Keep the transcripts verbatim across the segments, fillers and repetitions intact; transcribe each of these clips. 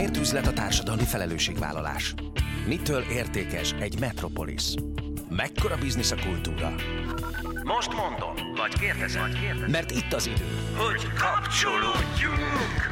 Miért üzlet a társadalmi felelősségvállalás? Mitől értékes egy metropolis? Mekkora biznisz a kultúra? Most mondom, vagy kérdezem, mert itt az idő, hogy kapcsolódjunk!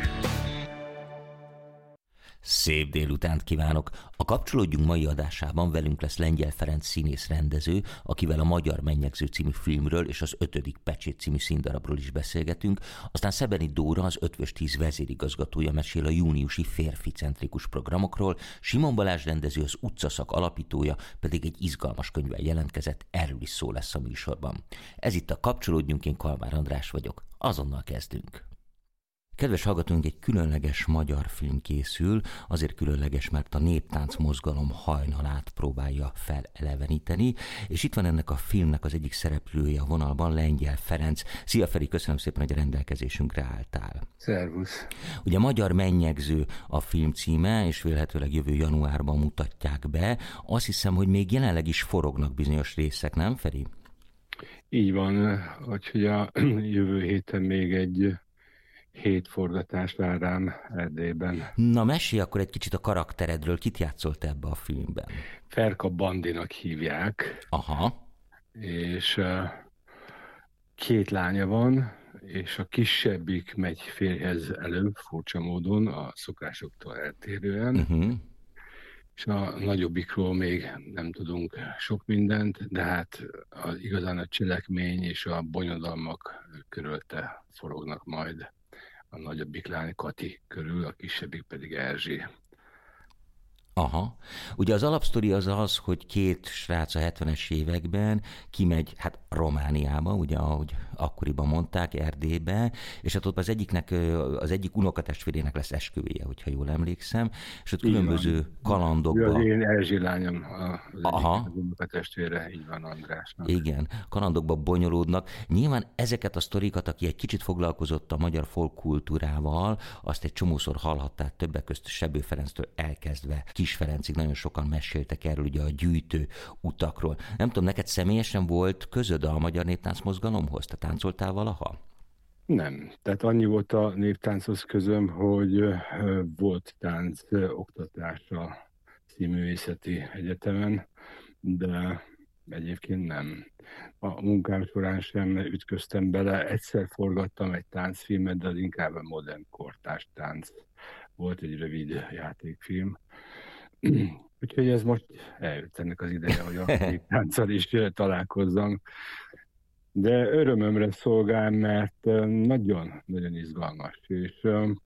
Szép délutánt kívánok! A Kapcsolódjunk mai adásában velünk lesz Lengyel Ferenc színész rendező, akivel a Magyar Mennyegző című filmről és az Ötödik Pecsét című színdarabról is beszélgetünk, aztán Szebeni Dóra, az Ötvös tíz vezérigazgatója mesél a júniusi férficentrikus programokról, Simon Balázs rendező, az Utcaszak alapítója pedig egy izgalmas könyvvel jelentkezett, erről is szó lesz a műsorban. Ez itt a Kapcsolódjunk, én Kalmár András vagyok, azonnal kezdünk. Kedves hallgatóink, egy különleges magyar film készül, azért különleges, mert a néptánc mozgalom hajnalát próbálja feleleveníteni, és itt van ennek a filmnek az egyik szereplője a vonalban, Lengyel Ferenc. Szia Feri, köszönöm szépen, hogy a rendelkezésünkre álltál. Szervusz. Ugye Magyar Mennyegző a film címe, és vélhetőleg jövő januárban mutatják be. Azt hiszem, hogy még jelenleg is forognak bizonyos részek, nem Feri? Így van, úgyhogy a jövő héten még egy hét forgatás vár rám Erdélyben. Na mesélj akkor egy kicsit a karakteredről, kit játszolt ebbe a filmben? Ferka Bandinak hívják. Aha. És uh, két lánya van, és a kisebbik megy férjhez előbb, furcsa módon, a szokásoktól eltérően. Uh-huh. És a nagyobbikról még nem tudunk sok mindent, de hát az, igazán a cselekmény és a bonyodalmak körülte forognak majd. A nagyobbik lány Kati körül, a kisebbik pedig Erzsi. Aha. Ugye az alapsztori az az, hogy két srác a hetvenes években kimegy, hát Romániába, ugye ahogy akkoriban mondták, Erdélybe, és hát ott az egyiknek, az egyik unokatestvérének lesz esküvője, hogyha jól emlékszem, és ott különböző kalandokba... Az én Erzsi lányom az egyik unokatestvére, így van Andrásnak. Igen, kalandokba bonyolódnak. Nyilván ezeket a sztorikat, aki egy kicsit foglalkozott a magyar folkkultúrával, azt egy csomószor hallhatták, többek között Sebő Ferenctől elkezdve Kis Ferencig nagyon sokan meséltek erről ugye a gyűjtő utakról. Nem tudom, neked személyesen volt közöd a magyar néptánc mozgalomhoz? Te táncoltál valaha? Nem. Tehát annyi volt a néptánchoz közöm, hogy volt tánc oktatás a Színművészeti Egyetemen, de egyébként nem. A munkám során sem ütköztem bele. Egyszer forgattam egy táncfilmet, de az inkább a modern kortárs tánc. Volt egy rövid játékfilm. Úgyhogy ez most eljött ennek az ideje, hogy a tánccal is találkozzam. De örömömre szolgál, mert nagyon-nagyon izgalmas. És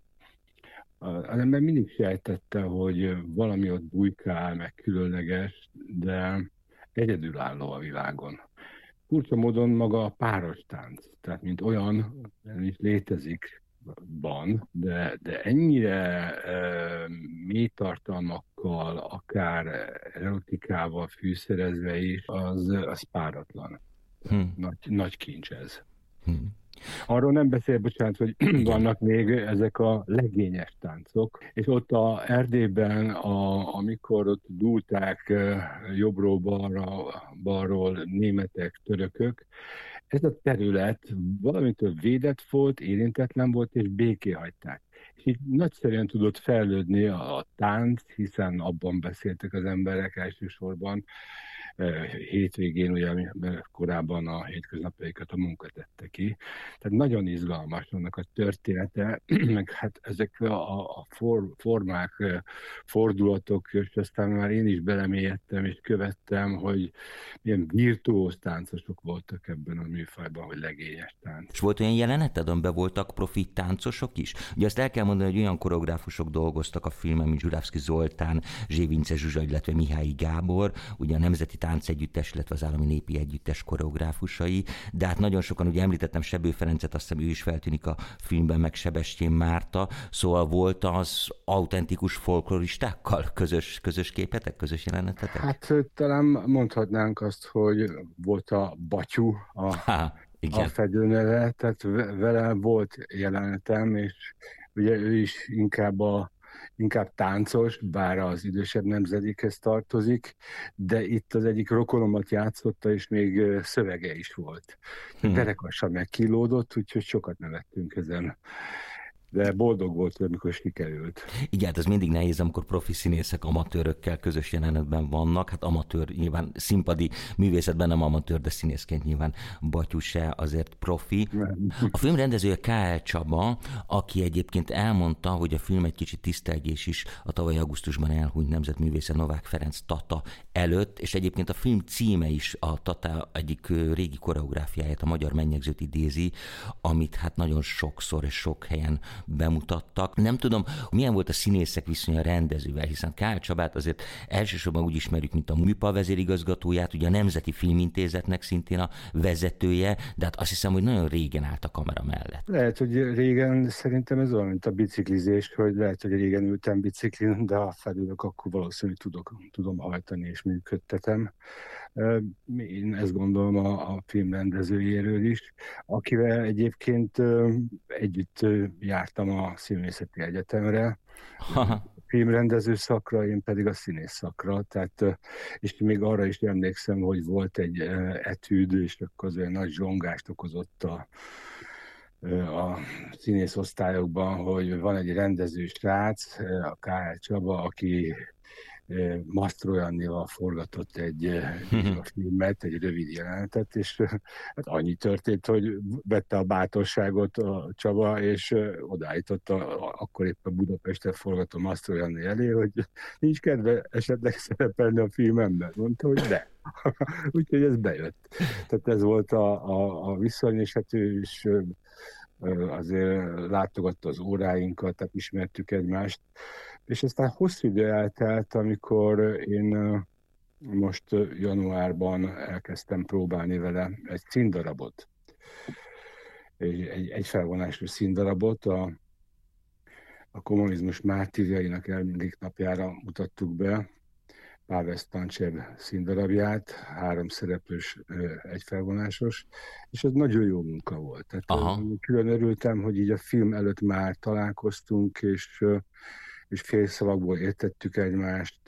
az ember mindig sejtette, hogy valami ott bujkál, meg különleges, de egyedülálló a világon. Furcsa módon maga a páros tánc, tehát mint olyan, nem is létezik, van, de, de ennyire e, mély tartalmakkal, akár erotikával fűszerezve is, az, az páratlan. Hmm. Nagy, nagy kincs ez. Hmm. Arról nem beszél, bocsánat, hogy vannak még ezek a legényes táncok, és ott a Erdélyben, a, amikor ott dúlták jobbról balra, balról németek, törökök, ez a terület valamitől védett volt, érintetlen volt, és béké hagyták. És így nagyszerűen tudott fejlődni a, a tánc, hiszen abban beszéltek az emberek elsősorban, hétvégén, ugye korábban a hétköznapjaikat a munka tette ki. Tehát nagyon izgalmas annak a története, meg hát ezek a, a for, formák, fordulatok, és aztán már én is belemélyedtem, és követtem, hogy milyen virtuóz táncosok voltak ebben a műfajban, hogy legényes tánc. És volt olyan jeleneted, amiben voltak profi táncosok is? Ugye azt el kell mondani, hogy olyan koreográfusok dolgoztak a filmen, mint Zsuravszky Zoltán, Zsévince Zsuzsa, illetve Mihályi Gábor, ugye a Nemzeti Táncegyüttes, illetve az Állami Népi Együttes koreográfusai, de hát nagyon sokan, ugye említettem Sebő Ferencet, azt hiszem ő is feltűnik a filmben, meg Sebestyén Márta, szóval volt az autentikus folkloristákkal közös, közös képetek, közös jelenetetek? Hát talán mondhatnánk azt, hogy volt a Batyú, a, ha, a fedőneve, tehát vele volt jelenetem, és ugye ő is inkább a inkább táncos, bár az idősebb nemzedékhez tartozik, de itt az egyik rokonomat játszotta, és még szövege is volt. Hmm. Derekassan megkínlódott, úgyhogy sokat nevettünk ezen. de boldog volt, amikor sikerült. Igen, hát ez mindig nehéz, amikor profi színészek amatőrökkel közös jelenetben vannak. Hát amatőr, nyilván színpadi művészetben nem amatőr, de színészként nyilván Battyu se azért profi. A film rendezője K L Csaba, aki egyébként elmondta, hogy a film egy kicsit tisztelgés is a tavaly augusztusban elhunyt nemzetművésze Novák Ferenc Tata előtt, és egyébként a film címe is a Tata egyik régi koreográfiáját, a Magyar Mennyegzőt idézi, amit hát nagyon sokszor és sok helyen bemutattak. Nem tudom, milyen volt a színészek viszonya a rendezővel, hiszen K L Csabát azért elsősorban úgy ismerjük, mint a MÜPA vezérigazgatóját, ugye a Nemzeti Filmintézetnek szintén a vezetője, de hát azt hiszem, hogy nagyon régen állt a kamera mellett. Lehet, hogy régen szerintem ez olyan, mint a biciklizés, hogy lehet, hogy régen ültem biciklin, de ha felülök, akkor valószínűleg tudok, tudom hajtani és működtetem. Én ezt gondolom a, a film rendezőjéről is, akivel egyébként együtt jártam a Színművészeti Egyetemre, a filmrendező szakra, én pedig a színész szakra, tehát, és még arra is emlékszem, hogy volt egy etűd, és akkor az olyan nagy zsongást okozott a a színész osztályokban, hogy van egy rendező srác, a K L Csaba, aki Masztro Jannival forgatott egy, egy filmet, egy rövid jelenetet, és hát annyi történt, hogy vette a bátorságot a Csaba, és odaállította, akkor éppen Budapesten forgató Masztro Janni elé, hogy nincs kedve esetleg szerepelni a filmemben. Mondta, hogy de. Úgyhogy ez bejött. Tehát ez volt a, a, a viszony, és hát ő is azért látogatta az óráinkat, tehát ismertük egymást. És aztán hosszú idő eltelt, amikor én most januárban elkezdtem próbálni vele egy színdarabot. Egy, egy, egy felvonású színdarabot, a, a kommunizmus mártírjainak emléknapjára mutattuk be, Pavel Stancsev színdarabját, három szereplős, egy felvonásos, és ez nagyon jó munka volt. Tehát Aha. külön örültem, hogy így a film előtt már találkoztunk, és, és félszavakból értettük egymást,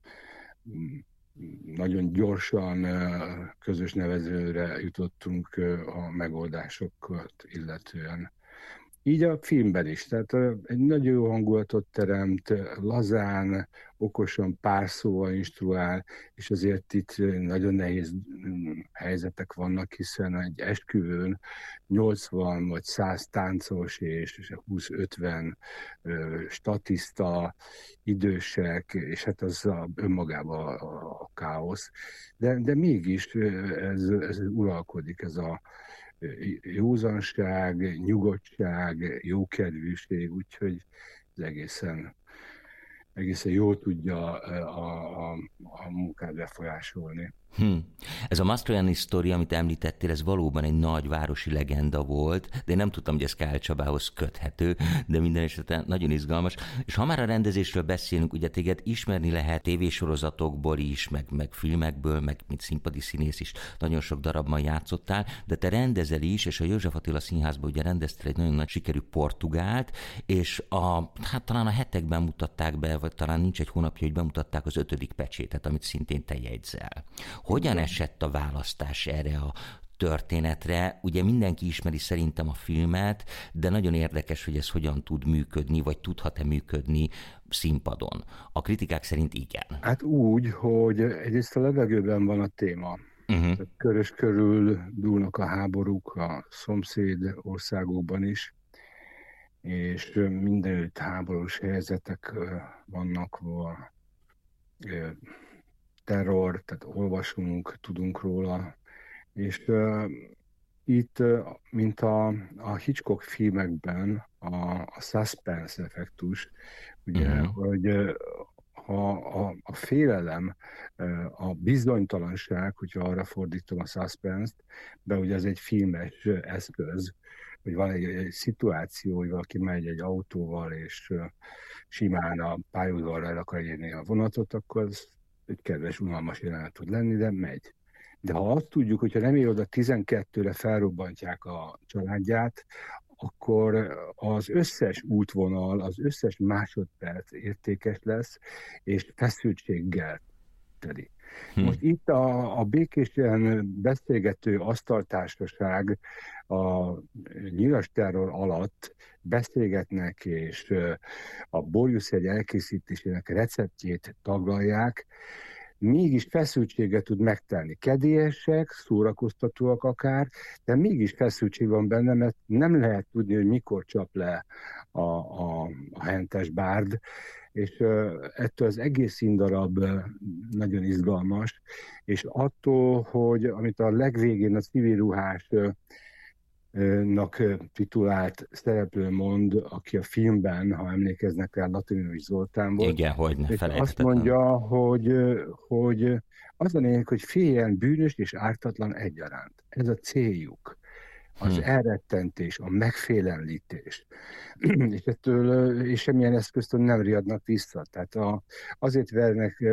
nagyon gyorsan közös nevezőre jutottunk a megoldásokat illetően. Így a filmben is, tehát egy nagyon jó hangulatot teremt, lazán, okosan, pár szóval instruál, és azért itt nagyon nehéz helyzetek vannak, hiszen egy esküvőn nyolcvan vagy száz táncos és húsz-ötven statiszta, idősek, és hát az a, önmagában a, a káosz. De, de mégis ez, ez uralkodik, ez a józanság, nyugodtság, jókedvűség, úgyhogy ez egészen, egészen jól tudja a, a, a munkát befolyásolni. Hm. Ez a Mastroianni sztori, amit említettél, ez valóban egy nagy városi legenda volt, de én nem tudtam, hogy ez K L Csabához köthető, de minden esetben nagyon izgalmas. És ha már a rendezésről beszélünk, ugye téged ismerni lehet tévésorozatokból is, meg, meg filmekből, meg mint színpadi színész is, nagyon sok darabban játszottál, de te rendezel is, és a József Attila Színházban ugye rendeztél egy nagyon nagy sikerű Portugált, és a, hát talán a hetekben mutatták be, vagy talán nincs egy hónapja, hogy bemutatták az ötödik pecsétet, amit szintén te jegyzel. Hogyan esett a választás erre a történetre? Ugye mindenki ismeri szerintem a filmet, de nagyon érdekes, hogy ez hogyan tud működni, vagy tudhat-e működni színpadon. A kritikák szerint igen. Hát úgy, hogy egyrészt a levegőben van a téma. Uh-huh. Körös körül dúlnak a háborúk a szomszéd országokban is, és mindenütt háborús helyzetek vannak, terror, tehát olvasunk, tudunk róla, és uh, itt, uh, mint a, a Hitchcock filmekben a, a suspense effektus, ugye, uh-huh. hogy uh, ha a, a félelem, uh, a bizonytalanság, hogyha arra fordítom a suspense-t, de ugye ez egy filmes eszköz, hogy van egy, egy szituáció, hogy valaki megy egy autóval, és uh, simán a pályaudvarra el akar érni a vonatot, akkor az egy kedves, unalmas jelenet tud lenni, de megy. De ha azt tudjuk, hogyha nem ér oda tizenkettőre felrobbantják a családját, akkor az összes útvonal, az összes másodperc értékes lesz, és feszültséggel teli. Hm. Most itt a, a békésen beszélgető asztaltársaság a nyilas terror alatt beszélgetnek, és a borjuszegy elkészítésének receptjét taglalják, mégis feszültséget tud megtenni. Kedélyesek, szórakoztatóak akár, de mégis feszültség van benne, mert nem lehet tudni, hogy mikor csap le a, a, a hentes bárd, és uh, ettől az egész színdarab uh, nagyon izgalmas, és attól, hogy amit a legvégén a civil ruhás uh, nak titulált szereplő mond, aki a filmben, ha emlékeznek rá, Latinovics Zoltán volt. Igen, hogy ne felejthetetlen. Azt mondja, hogy, hogy az a lényeg, hogy féljen bűnös és ártatlan egyaránt. Ez a céljuk. Az hmm. elrettentés, a megfélemlítés. és ettől és semmilyen eszköztől nem riadnak vissza. Tehát a, azért vernek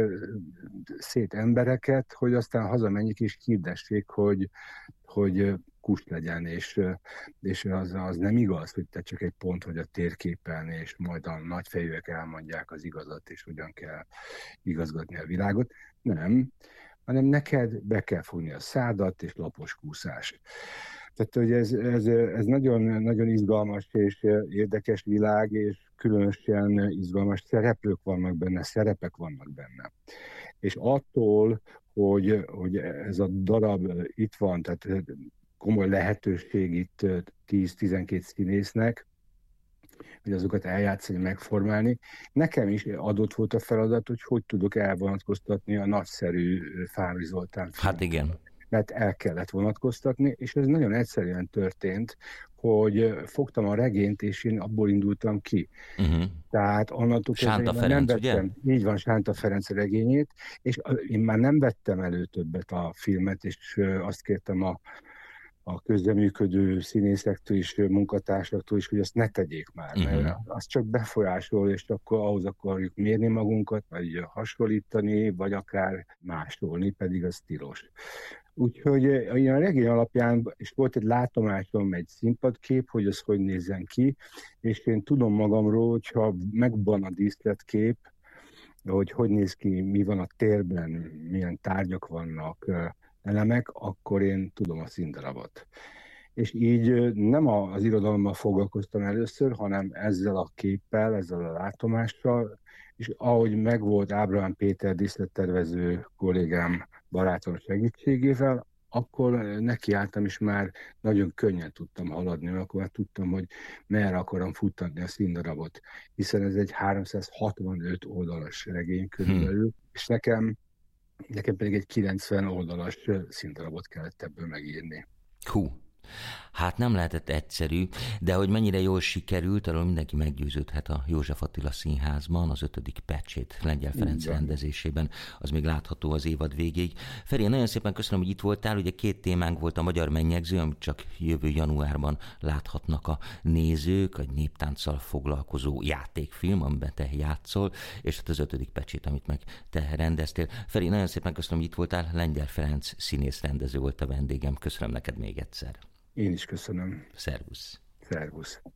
szét embereket, hogy aztán hazamenjék és hirdessék, hogy, hogy kus legyen, és, és az, az nem igaz, hogy te csak egy pont vagy a térképen, és majd a nagyfejűek elmondják az igazat, és hogyan kell igazgatni a világot. Nem, hanem neked be kell fogni a szádat, és lapos kúszás. Tehát, hogy ez, ez, ez nagyon, nagyon izgalmas és érdekes világ, és különösen izgalmas szereplők vannak benne, szerepek vannak benne. És attól, hogy, hogy ez a darab itt van, tehát komoly lehetőség itt tíz-tizenkét színésznek, hogy azokat eljátszani, megformálni. Nekem is adott volt a feladat, hogy hogy tudok elvonatkoztatni a nagyszerű Fábri Zoltán filmet. Hát igen. Mert el kellett vonatkoztatni, és ez nagyon egyszerűen történt, hogy fogtam a regényt, és én abból indultam ki. Uh-huh. Tehát onnantól Sánta Ferenc, nem vettem, ugye? Így van, Sánta Ferenc regényét, és én már nem vettem elő többet a filmet, és azt kértem a a közreműködő színészektől is, munkatársaktól is, hogy azt ne tegyék már, uh-huh. mert az csak befolyásol, és akkor ahhoz akarjuk mérni magunkat, vagy hasonlítani, vagy akár másolni, pedig az tilos. Úgyhogy a regény alapján, és volt egy látomásom, egy színpadkép, hogy az hogy nézzen ki, és én tudom magamról, hogyha megvan a díszletkép, hogy hogy néz ki, mi van a térben, milyen tárgyak vannak, elemek, akkor én tudom a színdarabot. És így nem az irodalommal foglalkoztam először, hanem ezzel a képpel, ezzel a látomással, és ahogy megvolt Ábrahám Péter díszlettervező kollégám, barátom segítségével, akkor nekiálltam, és már nagyon könnyen tudtam haladni, mert akkor már tudtam, hogy merre akarom futtatni a színdarabot, hiszen ez egy háromszázhatvanöt oldalas regény körülbelül, hmm. és nekem Nekem pedig egy kilencven oldalas színdarabot kellett ebből megírni. Hú, hát nem lehetett egyszerű, de hogy mennyire jól sikerült, arról mindenki meggyőződhet a József Attila Színházban, az ötödik Pecsét Lengyel Ferenc Igen. rendezésében, az még látható az évad végéig. Feri, nagyon szépen köszönöm, hogy itt voltál, ugye két témánk volt a Magyar Mennyegző, amit csak jövő januárban láthatnak a nézők, egy néptánccal foglalkozó játékfilm, amiben te játszol, és hát az ötödik Pecsét, amit meg te rendeztél. Feri, nagyon szépen köszönöm, hogy itt voltál, Lengyel Ferenc színész rendező volt a vendégem, köszönöm neked még egyszer. Én is köszönöm. Szervusz. Szervusz.